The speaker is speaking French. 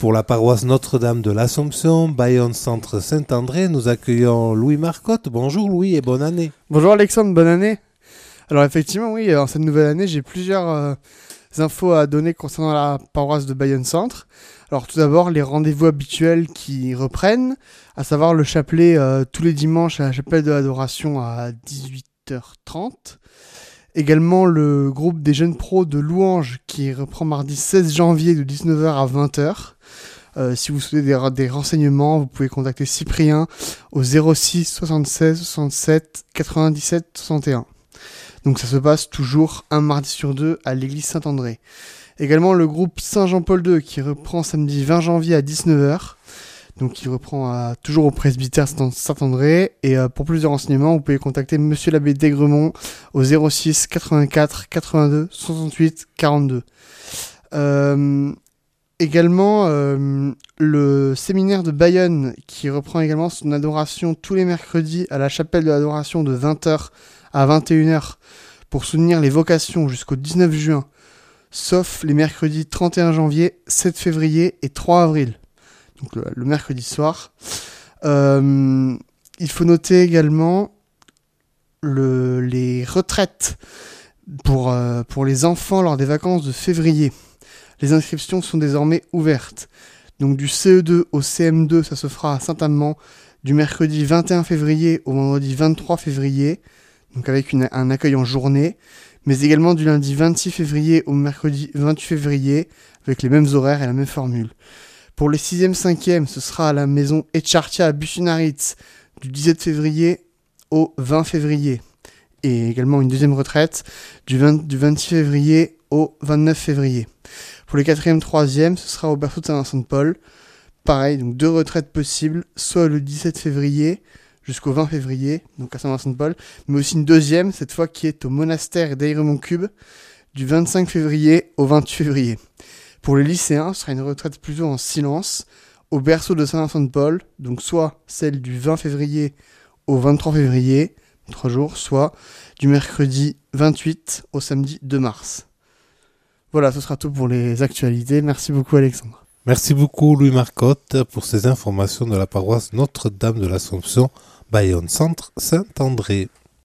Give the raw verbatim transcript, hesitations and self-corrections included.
pour la paroisse Notre-Dame de l'Assomption, Bayonne Centre Saint-André. Nous accueillons Louis Marcotte. Bonjour Louis et bonne année. Bonjour Alexandre, bonne année. Alors effectivement, oui, en cette nouvelle année, j'ai plusieurs euh, infos à donner concernant la paroisse de Bayonne Centre. Alors tout d'abord, les rendez-vous habituels qui reprennent, à savoir le chapelet euh, tous les dimanches à la chapelle de l'adoration à dix-huit heures trente. Également le groupe des jeunes pros de Louange qui reprend mardi seize janvier de dix-neuf heures à vingt heures. Euh, si vous souhaitez des, des renseignements, vous pouvez contacter Cyprien au zéro six soixante-seize soixante-sept quatre-vingt-dix-sept soixante et un. Donc ça se passe toujours un mardi sur deux à l'église Saint-André. Également le groupe Saint-Jean-Paul deux qui reprend samedi vingt janvier à dix-neuf heures. Donc il reprend à, toujours au presbytère Saint-André. Et euh, pour plus de renseignements, vous pouvez contacter Monsieur l'abbé d'Aigremont au zéro six quatre-vingt-quatre quatre-vingt-deux soixante-huit quarante-deux. Euh, également euh, le séminaire de Bayonne qui reprend également son adoration tous les mercredis à la chapelle de l'adoration de vingt heures à vingt et une heures pour soutenir les vocations jusqu'au dix-neuf juin, sauf les mercredis trente et un janvier, sept février et trois avril. Donc le, le mercredi soir. Euh, il faut noter également le, les retraites pour, euh, pour les enfants lors des vacances de février. Les inscriptions sont désormais ouvertes. Donc du C E deux au C M deux, ça se fera à Saint-Amand du mercredi vingt et un février au vendredi vingt-trois février, donc avec une, un accueil en journée, mais également du lundi vingt-six février au mercredi vingt-huit février, avec les mêmes horaires et la même formule. Pour les sixième cinquième, ce sera à la maison Etchartia à Busunaritz du dix-sept février au vingt février. Et également une deuxième retraite du, vingt, du vingt-six février au vingt-neuf février. Pour les quatrième troisième, ce sera au berceau de Saint-Vincent-de-Paul. Pareil, donc deux retraites possibles, soit le dix-sept février jusqu'au vingt février, donc à Saint-Vincent-de-Paul, mais aussi une deuxième, cette fois qui est au monastère d'Airemont-Cube, du vingt-cinq février au vingt-huit février. Pour les lycéens, ce sera une retraite plutôt en silence, au berceau de Saint-Vincent-de-Paul, donc soit celle du vingt février au vingt-trois février, trois jours, soit du mercredi vingt-huit au samedi deux mars. Voilà, ce sera tout pour les actualités. Merci beaucoup Alexandre. Merci beaucoup Louis Marcotte pour ces informations de la paroisse Notre-Dame de l'Assomption, Bayonne Centre Saint-André.